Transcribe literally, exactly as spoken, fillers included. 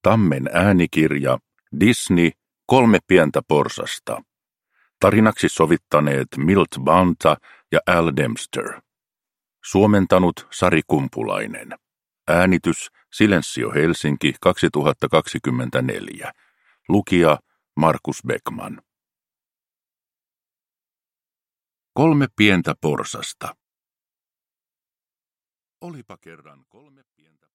Tammen äänikirja Disney Kolme pientä porsasta. Tarinaksi sovittaneet Milt Banta ja Al Dempster. Suomentanut Sari Kumpulainen. Äänitys Silensio Helsinki kaksituhattakaksikymmentäneljä. Lukija Markus Beckman. Kolme pientä porsasta. Olipa kerran kolme pientä